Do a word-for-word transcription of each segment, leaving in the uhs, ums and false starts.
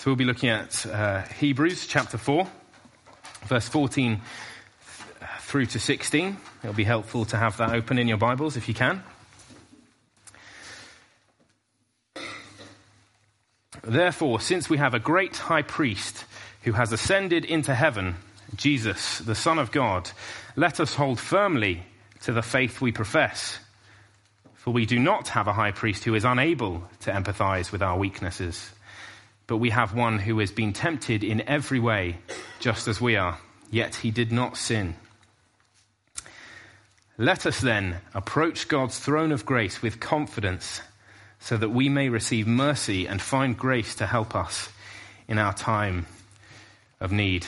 So we'll be looking at uh, Hebrews chapter four, verse fourteen through to sixteen. It'll be helpful to have that open in your Bibles if you can. Therefore, since we have a great high priest who has ascended into heaven, Jesus, the Son of God, let us hold firmly to the faith we profess. For we do not have a high priest who is unable to empathize with our weaknesses, but we have one who has been tempted in every way, just as we are, yet he did not sin. Let us then approach God's throne of grace with confidence, so that we may receive mercy and find grace to help us in our time of need.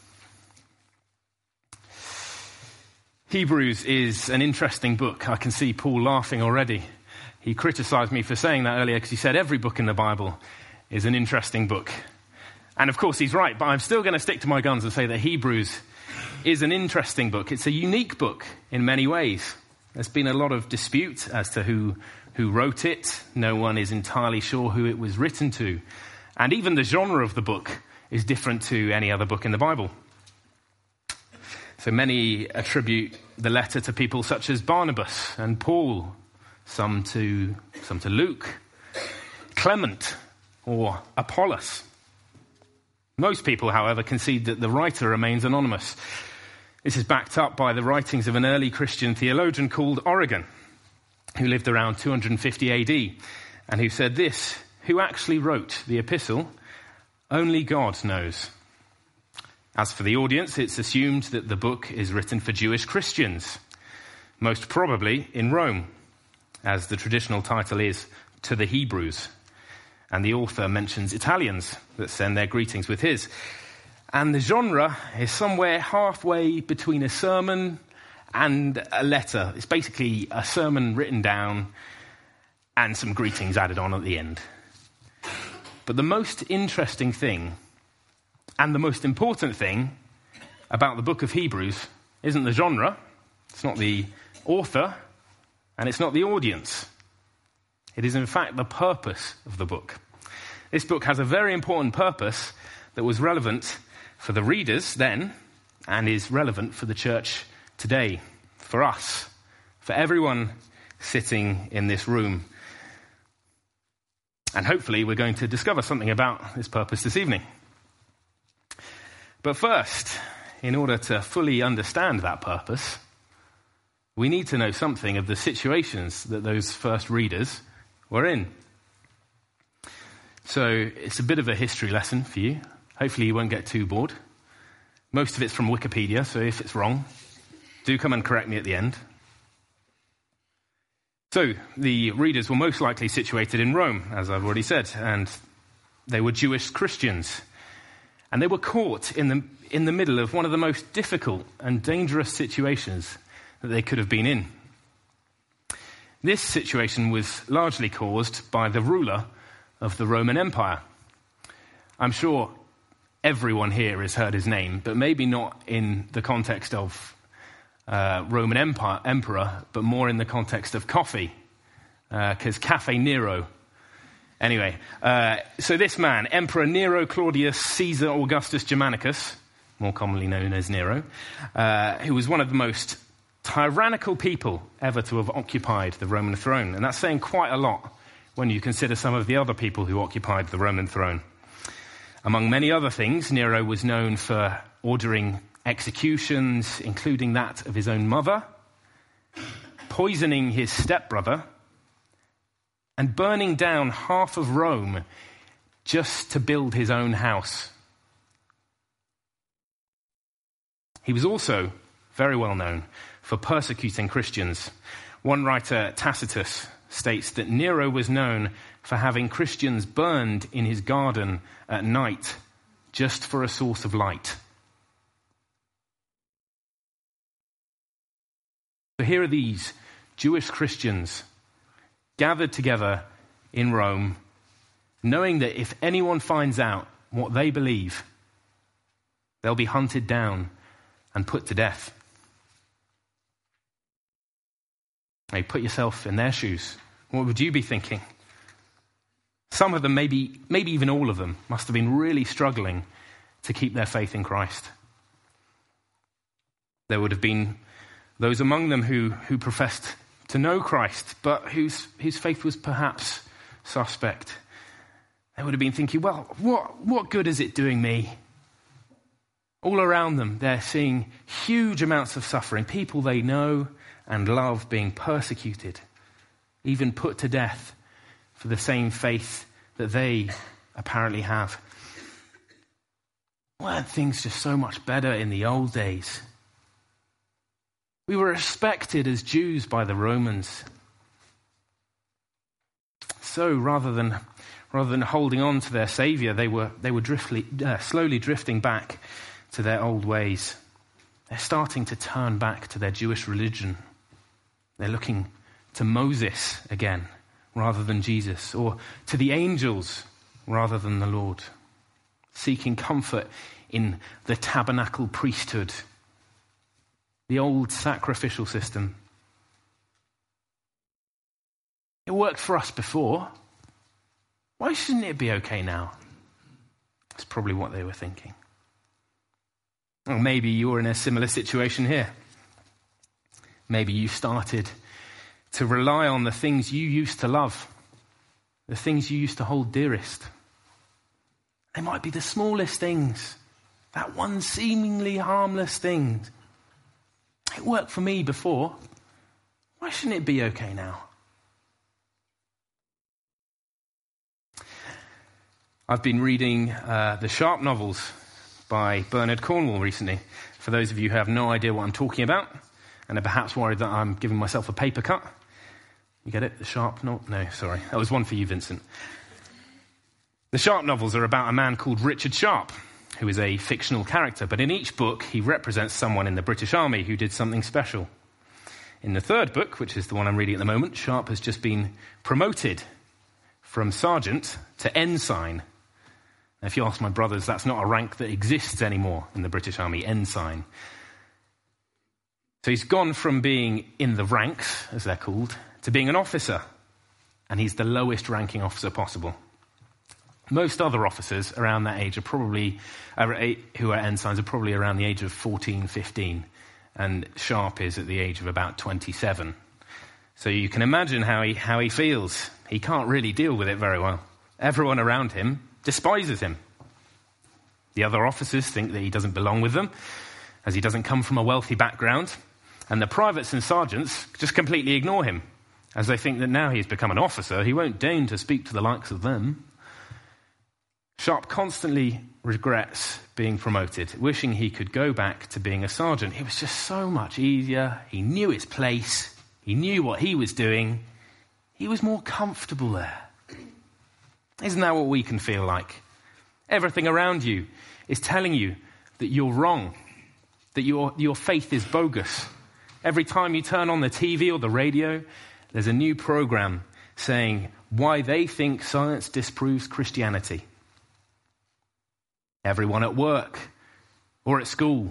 Hebrews is an interesting book. I can see Paul laughing already. He criticized me for saying that earlier because he said every book in the Bible is an interesting book. And of course he's right, but I'm still going to stick to my guns and say that Hebrews is an interesting book. It's a unique book in many ways. There's been a lot of dispute as to who, who wrote it. No one is entirely sure who it was written to. And even the genre of the book is different to any other book in the Bible. So many attribute the letter to people such as Barnabas and Paul, some to, some to Luke, Clement, or Apollos. Most people, however, concede that the writer remains anonymous. This is backed up by the writings of an early Christian theologian called Origen, who lived around two hundred fifty A D, and who said this: who actually wrote the epistle? Only God knows. As for the audience, it's assumed that the book is written for Jewish Christians, most probably in Rome, as the traditional title is To the Hebrews. And the author mentions Italians that send their greetings with his. And the genre is somewhere halfway between a sermon and a letter. It's basically a sermon written down and some greetings added on at the end. But the most interesting thing and the most important thing about the book of Hebrews isn't the genre, it's not the author, and it's not the audience. It is in fact the purpose of the book. This book has a very important purpose that was relevant for the readers then and is relevant for the church today, for us, for everyone sitting in this room. And hopefully we're going to discover something about this purpose this evening. But first, in order to fully understand that purpose, we need to know something of the situations that those first readers were in. So it's a bit of a history lesson for you. Hopefully you won't get too bored. Most of it's from Wikipedia, so if it's wrong, do come and correct me at the end. So the readers were most likely situated in Rome, as I've already said, and they were Jewish Christians. And they were caught in the in the middle of one of the most difficult and dangerous situations that they could have been in. This situation was largely caused by the ruler of the Roman Empire. I'm sure everyone here has heard his name, but maybe not in the context of uh, Roman Empire, emperor, but more in the context of coffee, because uh, Caffè Nero. Anyway, uh, so this man, Emperor Nero Claudius Caesar Augustus Germanicus, more commonly known as Nero, uh, who was one of the most tyrannical people ever to have occupied the Roman throne. And that's saying quite a lot when you consider some of the other people who occupied the Roman throne. Among many other things, Nero was known for ordering executions, including that of his own mother, poisoning his stepbrother, and burning down half of Rome just to build his own house. He was also very well known for persecuting Christians. One writer, Tacitus, states that Nero was known for having Christians burned in his garden at night just for a source of light. So here are these Jewish Christians gathered together in Rome, knowing that if anyone finds out what they believe, they'll be hunted down and put to death. Now, put yourself in their shoes. What would you be thinking? Some of them, maybe, maybe even all of them, must have been really struggling to keep their faith in Christ. There would have been those among them who, who professed to know Christ, but whose, whose faith was perhaps suspect. They would have been thinking, well, what, what good is it doing me? All around them, they're seeing huge amounts of suffering, people they know and love being persecuted, even put to death for the same faith that they apparently have. Weren't things just so much better in the old days? We were respected as Jews by the Romans. So rather than rather than holding on to their Savior, they were they were driftly, uh, slowly drifting back to their old ways. They're starting to turn back to their Jewish religion. They're looking to Moses again, rather than Jesus, or to the angels rather than the Lord, seeking comfort in the tabernacle priesthood, the old sacrificial system. It worked for us before. Why shouldn't it be okay now? That's probably what they were thinking. Or maybe you're in a similar situation here. Maybe you started to rely on the things you used to love, the things you used to hold dearest. They might be the smallest things, that one seemingly harmless thing. It worked for me before. Why shouldn't it be okay now? I've been reading uh, the Sharp novels by Bernard Cornwell recently. For those of you who have no idea what I'm talking about, and are perhaps worried that I'm giving myself a paper cut. You get it? The Sharp no, no, sorry. That was one for you, Vincent. The Sharp novels are about a man called Richard Sharp, who is a fictional character, but in each book he represents someone in the British Army who did something special. In the third book, which is the one I'm reading at the moment, Sharp has just been promoted from sergeant to ensign. Now, if you ask my brothers, that's not a rank that exists anymore in the British Army, ensign. So he's gone from being in the ranks, as they're called, to being an officer, and he's the lowest ranking officer possible. Most other officers around that age are probably, uh, who are ensigns, are probably around the age of fourteen, fifteen, and Sharp is at the age of about twenty-seven. So you can imagine how he, how he feels. He can't really deal with it very well. Everyone around him despises him. The other officers think that he doesn't belong with them, as he doesn't come from a wealthy background, and the privates and sergeants just completely ignore him, as they think that now he's become an officer, he won't deign to speak to the likes of them. Sharp constantly regrets being promoted, wishing he could go back to being a sergeant. It was just so much easier. He knew his place. He knew what he was doing. He was more comfortable there. Isn't that what we can feel like? Everything around you is telling you that you're wrong, that your, your faith is bogus. Every time you turn on the T V or the radio, there's a new program saying why they think science disproves Christianity. Everyone at work or at school,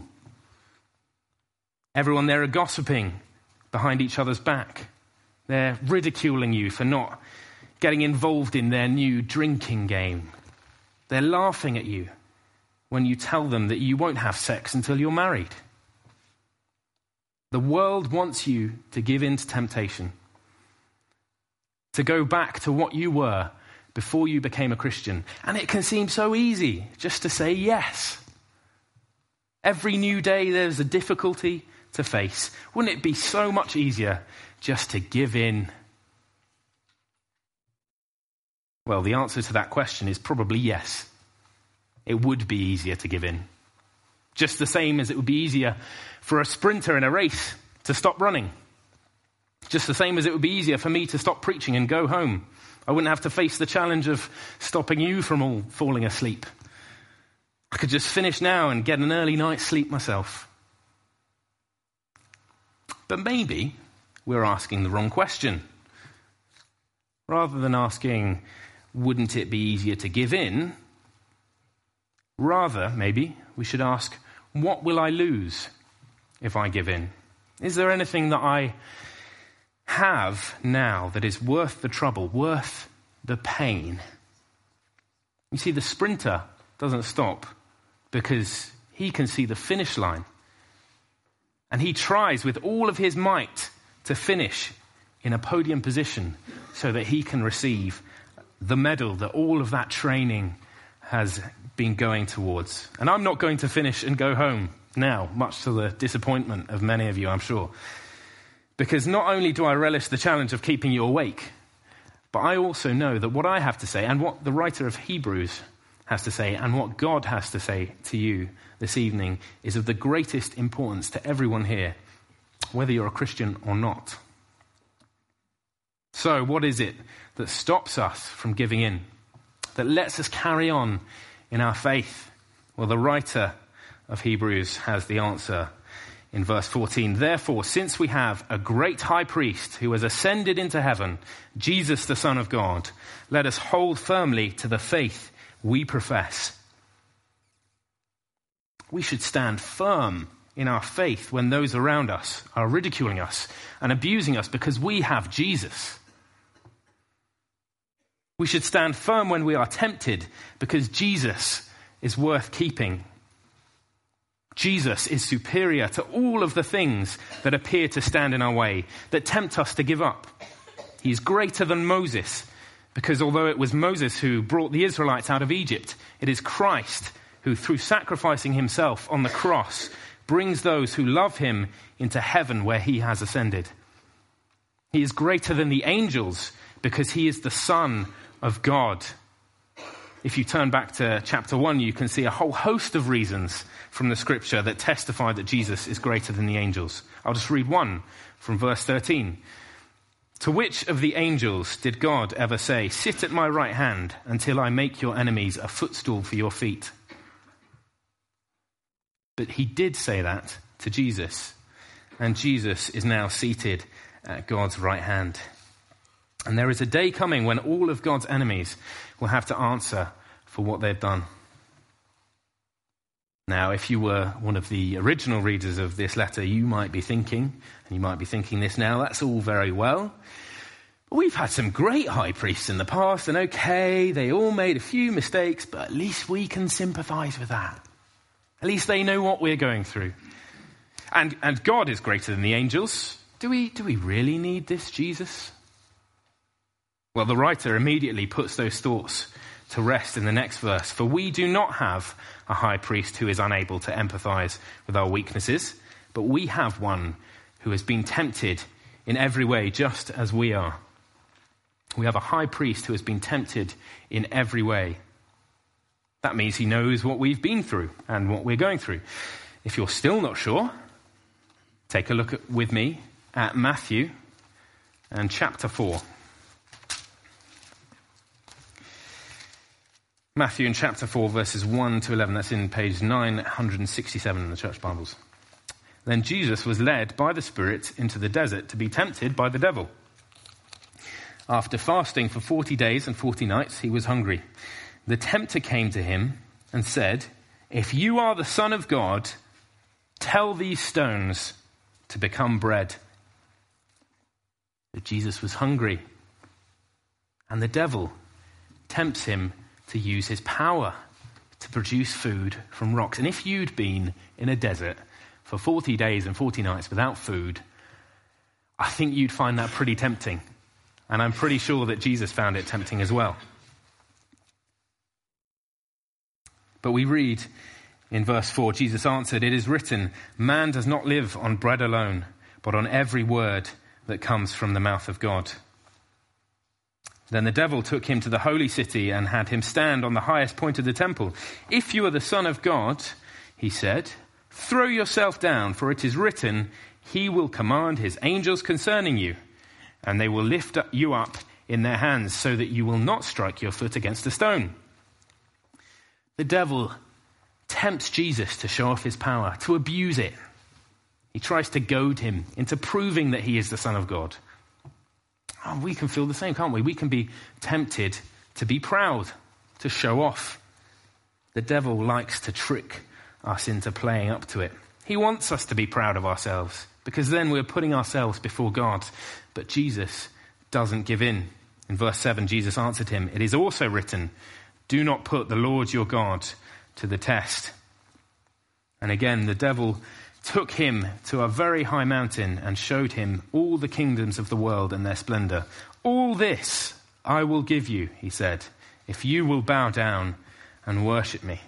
everyone there are gossiping behind each other's back. They're ridiculing you for not getting involved in their new drinking game. They're laughing at you when you tell them that you won't have sex until you're married. The world wants you to give in to temptation, to go back to what you were before you became a Christian. And it can seem so easy just to say yes. Every new day there's a difficulty to face. Wouldn't it be so much easier just to give in? Well, the answer to that question is probably yes. It would be easier to give in. Just the same as it would be easier for a sprinter in a race to stop running. Just the same as it would be easier for me to stop preaching and go home. I wouldn't have to face the challenge of stopping you from all falling asleep. I could just finish now and get an early night's sleep myself. But maybe we're asking the wrong question. Rather than asking, wouldn't it be easier to give in? Rather, maybe, we should ask, what will I lose if I give in? Is there anything that I have now that is worth the trouble, worth the pain You see, the sprinter doesn't stop because he can see the finish line. And he tries with all of his might to finish in a podium position so that he can receive the medal that all of that training has been going towards. And I'm not going to finish and go home now, much to the disappointment of many of you, I'm sure. Because not only do I relish the challenge of keeping you awake, but I also know that what I have to say and what the writer of Hebrews has to say and what God has to say to you this evening is of the greatest importance to everyone here, whether you're a Christian or not. So what is it that stops us from giving in, that lets us carry on in our faith? Well, the writer of Hebrews has the answer in verse fourteen. Therefore, since we have a great high priest who has ascended into heaven, Jesus the Son of God, let us hold firmly to the faith we profess. We should stand firm in our faith when those around us are ridiculing us and abusing us because we have Jesus. We should stand firm when we are tempted because Jesus is worth keeping. Jesus is superior to all of the things that appear to stand in our way, that tempt us to give up. He is greater than Moses because although it was Moses who brought the Israelites out of Egypt, it is Christ who, through sacrificing himself on the cross, brings those who love him into heaven where he has ascended. He is greater than the angels because he is the Son of God. If you turn back to chapter one, you can see a whole host of reasons from the scripture that testify that Jesus is greater than the angels. I'll just read one from verse thirteen. To which of the angels did God ever say, sit at my right hand until I make your enemies a footstool for your feet? But he did say that to Jesus, and Jesus is now seated at God's right hand. And there is a day coming when all of God's enemies will have to answer for what they've done. Now, if you were one of the original readers of this letter, you might be thinking, and you might be thinking this now, that's all very well. But we've had some great high priests in the past, and okay, they all made a few mistakes, but at least we can sympathize with that. At least they know what we're going through. And and God is greater than the angels. Do we do we really need this Jesus? Well, the writer immediately puts those thoughts to rest in the next verse. For we do not have a high priest who is unable to empathize with our weaknesses, but we have one who has been tempted in every way, just as we are. We have a high priest who has been tempted in every way. That means he knows what we've been through and what we're going through. If you're still not sure, take a look at, with me at Matthew and chapter four. Matthew in chapter four, verses one to eleven. That's in page nine sixty-seven in the church Bibles. Then Jesus was led by the Spirit into the desert to be tempted by the devil. After fasting for forty days and forty nights, he was hungry. The tempter came to him and said, if you are the Son of God, tell these stones to become bread. But Jesus was hungry, and the devil tempts him to use his power to produce food from rocks. And if you'd been in a desert for forty days and forty nights without food, I think you'd find that pretty tempting. And I'm pretty sure that Jesus found it tempting as well. But we read in verse four, Jesus answered, it is written, man does not live on bread alone, but on every word that comes from the mouth of God. Then the devil took him to the holy city and had him stand on the highest point of the temple. If you are the Son of God, he said, throw yourself down, for it is written, he will command his angels concerning you, and they will lift you up in their hands so that you will not strike your foot against a stone. The devil tempts Jesus to show off his power, to abuse it. He tries to goad him into proving that he is the Son of God. Oh, we can feel the same, can't we? We can be tempted to be proud, to show off. The devil likes to trick us into playing up to it. He wants us to be proud of ourselves, because then we're putting ourselves before God. But Jesus doesn't give in. In verse seven, Jesus answered him, it is also written, Do not put the Lord your God to the test. And again, the devil took him to a very high mountain and showed him all the kingdoms of the world and their splendor. All this I will give you, he said, if you will bow down and worship me.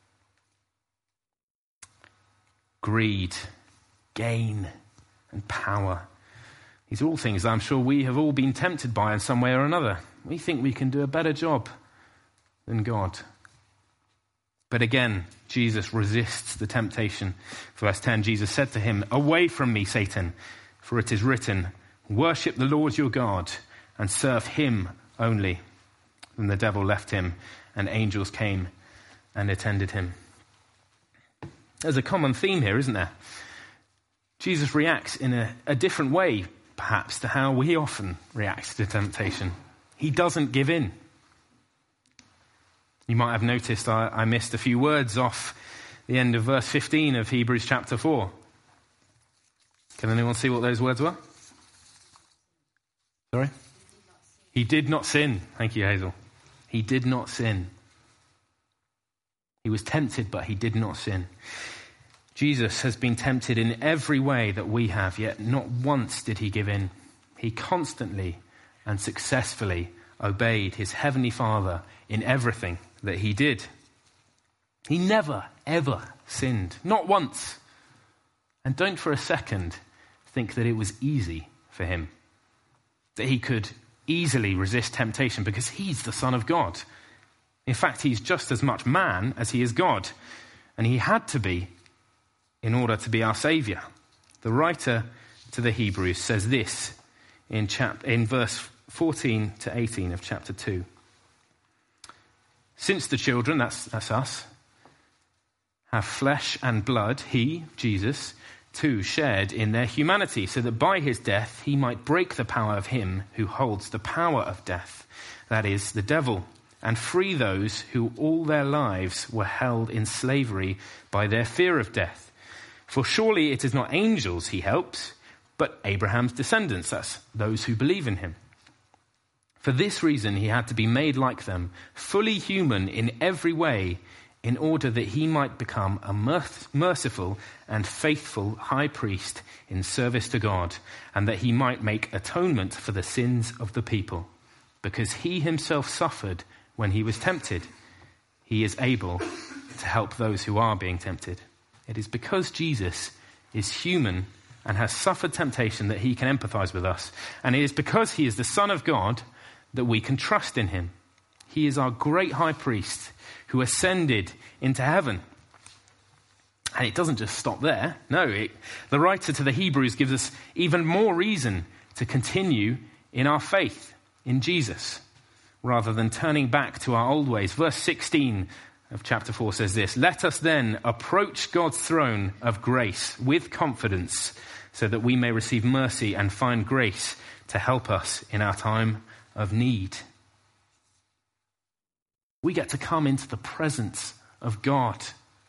Greed, gain, and power. These are all things I'm sure we have all been tempted by in some way or another. We think we can do a better job than God. But again, Jesus resists the temptation. Verse ten, Jesus said to him, "Away from me, Satan, for it is written, worship the Lord your God and serve him only." Then the devil left him, and angels came and attended him. There's a common theme here, isn't there? Jesus reacts in a, a different way, perhaps, to how we often react to temptation. He doesn't give in. You might have noticed I, I missed a few words off the end of verse fifteen of Hebrews chapter four. Can anyone see what those words were? Sorry? He did not sin. Thank you, Hazel. He did not sin. He was tempted, but he did not sin. Jesus has been tempted in every way that we have, yet not once did he give in. He constantly and successfully obeyed his heavenly Father in everything that he did. He never, ever sinned. Not once. And don't for a second think that it was easy for him. That he could easily resist temptation because he's the Son of God. In fact, he's just as much man as he is God. And he had to be in order to be our Saviour. The writer to the Hebrews says this in, chap- in verse fourteen to eighteen of chapter two. Since the children, that's, that's us, have flesh and blood, he, Jesus, too shared in their humanity, so that by his death he might break the power of him who holds the power of death, that is, the devil, and free those who all their lives were held in slavery by their fear of death. For surely it is not angels he helps, but Abraham's descendants, that's those who believe in him. For this reason he had to be made like them, fully human in every way, in order that he might become a merciful and faithful high priest in service to God, and that he might make atonement for the sins of the people. Because he himself suffered when he was tempted, he is able to help those who are being tempted. It is because Jesus is human and has suffered temptation that he can empathize with us. And it is because he is the Son of God that we can trust in him. He is our great high priest who ascended into heaven. And it doesn't just stop there. No, it, the writer to the Hebrews gives us even more reason to continue in our faith in Jesus, rather than turning back to our old ways. Verse sixteen of chapter four says this: "Let us then approach God's throne of grace with confidence, so that we may receive mercy and find grace to help us in our time of need." We get to come into the presence of God.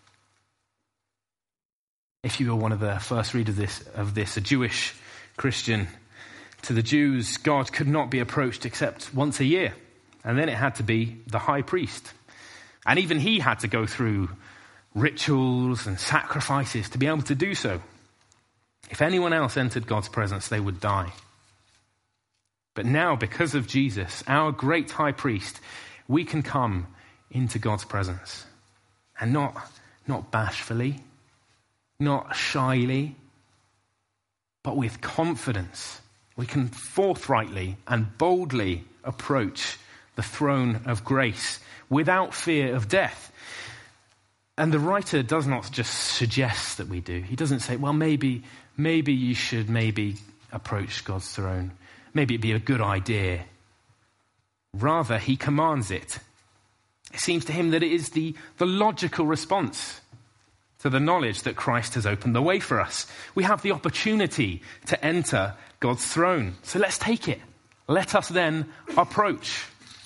If you were one of the first readers of this, of this, a Jewish Christian, to the Jews, God could not be approached except once a year. And then it had to be the high priest. And even he had to go through rituals and sacrifices to be able to do so. If anyone else entered God's presence, they would die. But now, because of Jesus, our great high priest, we can come into God's presence. And not, not bashfully, not shyly, but with confidence. We can forthrightly and boldly approach the throne of grace without fear of death. And the writer does not just suggest that we do. He doesn't say, well, maybe, maybe you should maybe approach God's throne. Maybe it'd be a good idea. Rather, he commands it. It seems to him that it is the, the logical response to the knowledge that Christ has opened the way for us. We have the opportunity to enter God's throne. So let's take it. Let us then approach.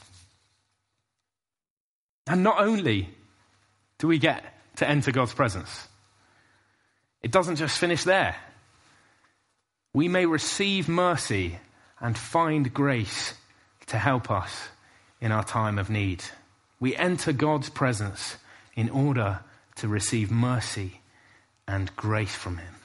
And not only do we get to enter God's presence, it doesn't just finish there. We may receive mercy and find grace to help us in our time of need. We enter God's presence in order to receive mercy and grace from him.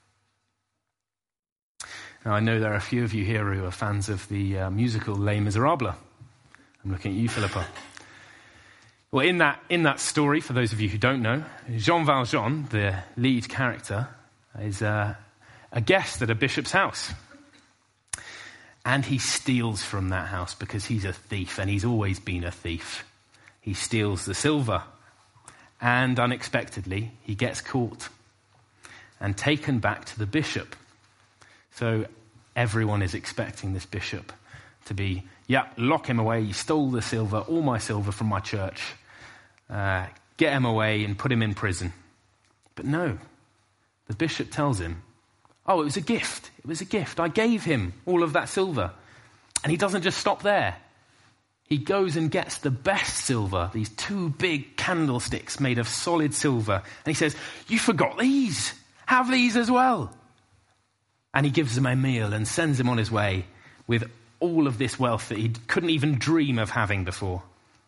Now, I know there are a few of you here who are fans of the uh, musical Les Miserables. I'm looking at you, Philippa. Well, in that, in that story, for those of you who don't know, Jean Valjean, the lead character, is uh, a guest at a bishop's house. And he steals from that house because he's a thief, and he's always been a thief. He steals the silver, and unexpectedly, he gets caught and taken back to the bishop. So everyone is expecting this bishop to be, yeah, lock him away. He stole the silver, all my silver from my church. Uh, get him away and put him in prison. But no, the bishop tells him, oh, it was a gift. It was a gift. I gave him all of that silver. And he doesn't just stop there. He goes and gets the best silver, these two big candlesticks made of solid silver. And he says, you forgot these. Have these as well. And he gives him a meal and sends him on his way with all of this wealth that he couldn't even dream of having before.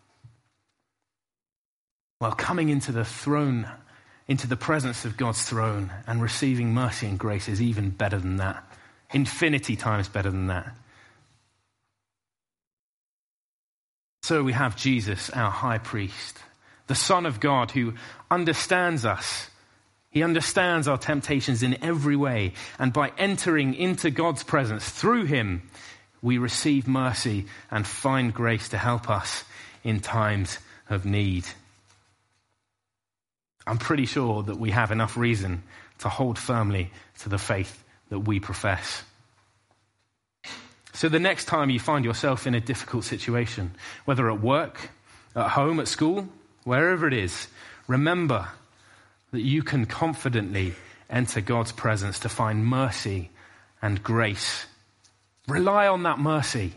Well, coming into the throne, into the presence of God's throne and receiving mercy and grace is even better than that. Infinity times better than that. So we have Jesus, our high priest, the Son of God who understands us. He understands our temptations in every way. And by entering into God's presence through him, we receive mercy and find grace to help us in times of need. I'm pretty sure that we have enough reason to hold firmly to the faith that we profess. So the next time you find yourself in a difficult situation, whether at work, at home, at school, wherever it is, remember that you can confidently enter God's presence to find mercy and grace. Rely on that mercy.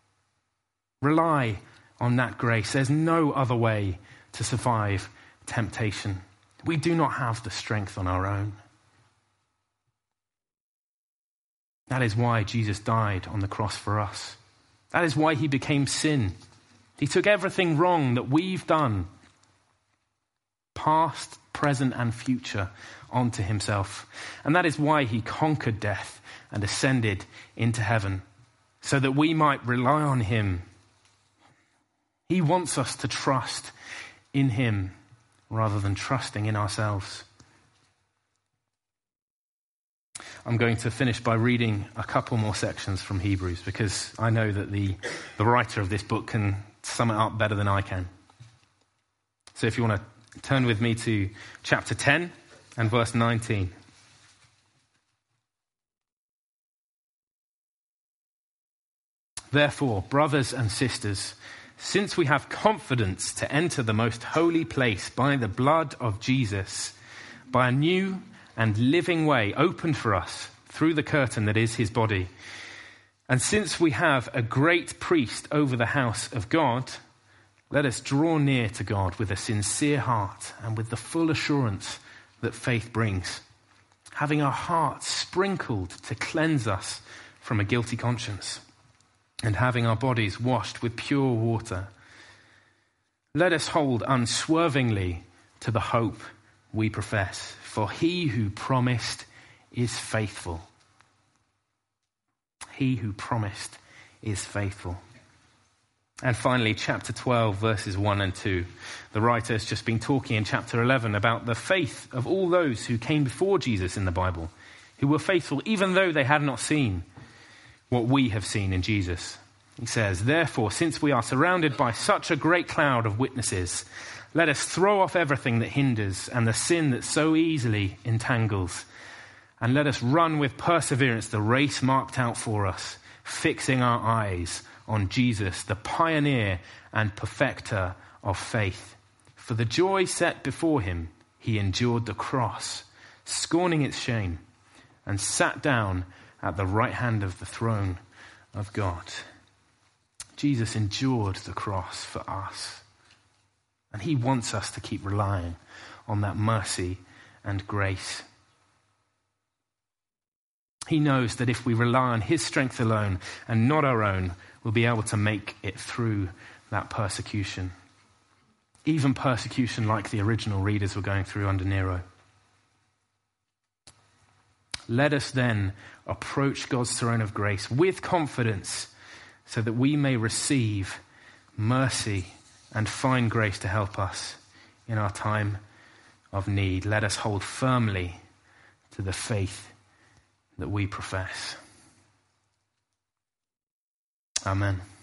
Rely on that grace. There's no other way to survive temptation. We do not have the strength on our own. That is why Jesus died on the cross for us. That is why he became sin. He took everything wrong that we've done, past, present, and future, onto himself. And that is why he conquered death and ascended into heaven, so that we might rely on him. He wants us to trust in him rather than trusting in ourselves. I'm going to finish by reading a couple more sections from Hebrews, because I know that the, the writer of this book can sum it up better than I can. So if you want to turn with me to chapter ten and verse nineteen. Therefore, brothers and sisters, since we have confidence to enter the most holy place by the blood of Jesus, by a new and living way opened for us through the curtain that is his body, and since we have a great priest over the house of God, let us draw near to God with a sincere heart and with the full assurance that faith brings, having our hearts sprinkled to cleanse us from a guilty conscience, and having our bodies washed with pure water. Let us hold unswervingly to the hope we profess, for he who promised is faithful. He who promised is faithful. And finally, chapter twelve, verses one and two. The writer has just been talking in chapter eleven about the faith of all those who came before Jesus in the Bible, who were faithful even though they had not seen what we have seen in Jesus. He says, therefore, since we are surrounded by such a great cloud of witnesses, let us throw off everything that hinders and the sin that so easily entangles, and let us run with perseverance the race marked out for us, fixing our eyes on Jesus, the pioneer and perfecter of faith. For the joy set before him, he endured the cross, scorning its shame, and sat down at the right hand of the throne of God. Jesus endured the cross for us. And he wants us to keep relying on that mercy and grace. He knows that if we rely on his strength alone and not our own, we'll be able to make it through that persecution. even persecution like the original readers were going through under Nero. Let us then approach God's throne of grace with confidence so that we may receive mercy and find grace to help us in our time of need. Let us hold firmly to the faith that we profess. Amen.